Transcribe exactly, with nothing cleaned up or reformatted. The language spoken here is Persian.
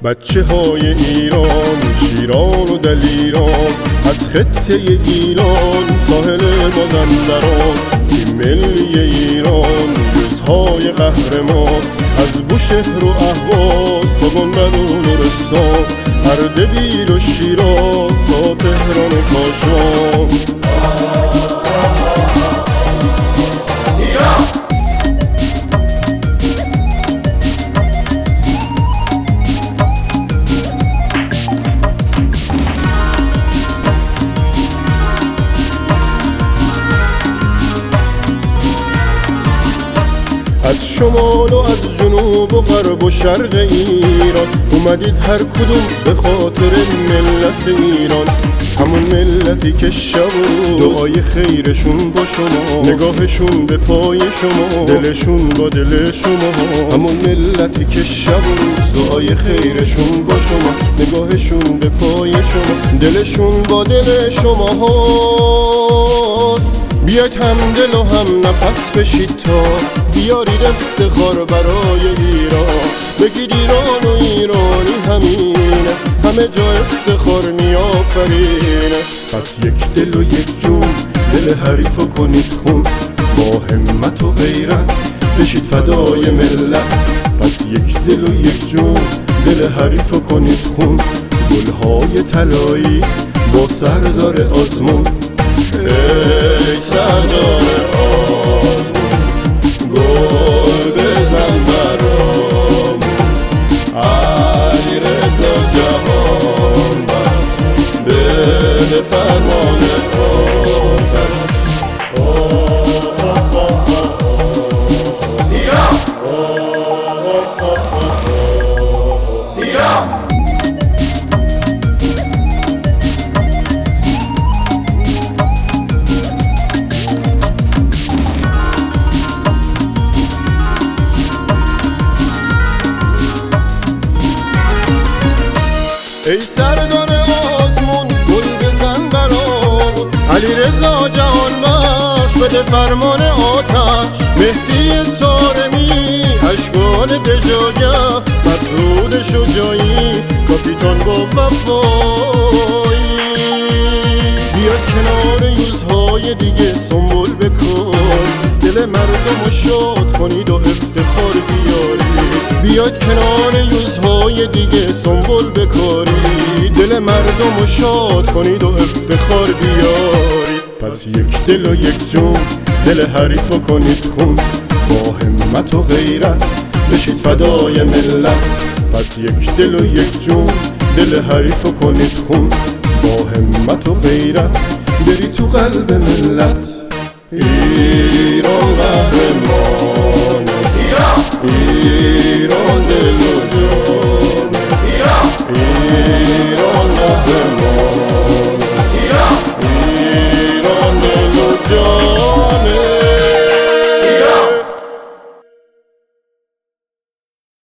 بچه های ایران، شیران و دلیران، از خطه گیلان ساحل مازندران، تیم ملی ایران، روزهای قهرمان، از بوشهر و اهواز تا گنبد و لرستان، اردبیل و شیراز تا تهران و کاشان. از شمال و از جنوب و غرب و شرق ایران اومدید هر کدوم به خاطر ملت ایران، همون ملتی که شب و دعای خیرشون با شما، نگاهشون به پای شما، دلشون با دل شما، همون ملتی که شب و دعای خیرشون با شما، نگاهشون به پای شما، دلشون با دل شما هاست. بیاید هم دل و هم نفس بشید تا بیارید افتخار برای ایران، بگید ایران و ایرانی همینه، همه جا افتخار میآفرینه. پس یک دل و یک جون، دل حریفو کنید خون، با همت و غیرت بشید فدای ملت. پس یک دل و یک جون، دل حریفو کنید خون، گلهای طلایی با سردار آزمون. ای سردار آزمون، گل بزن برامون، علیرضا جهانبخش، بده فرمان آتش. ایران ایران ای سردار آزمون، گل بزن برامون، علیرضا جهانبخش، بده فرمان آتش. مهدی طارمی، اشکال دژاگه، مسعود شجاعی، کاپیتان با وفایی. بیاد کنار یوزهای دیگه سنبول بکن، دل مردم شاد کنید و افتخار بیارید. بیاد کنار یوزهای دیگه سنبول بکارید، دل مردم شاد کنید و افتخار بیارید. پس یک دل و یک جون، دل حریفو کنید خون، با همت و غیرت بشید فدای ملت. پس یک دل و یک جون، دل حریفو کنید خون، با همت و غیرت بری تو قلب ملت. ایران قهرمان، ایران دل و جان، ایران قهرمان.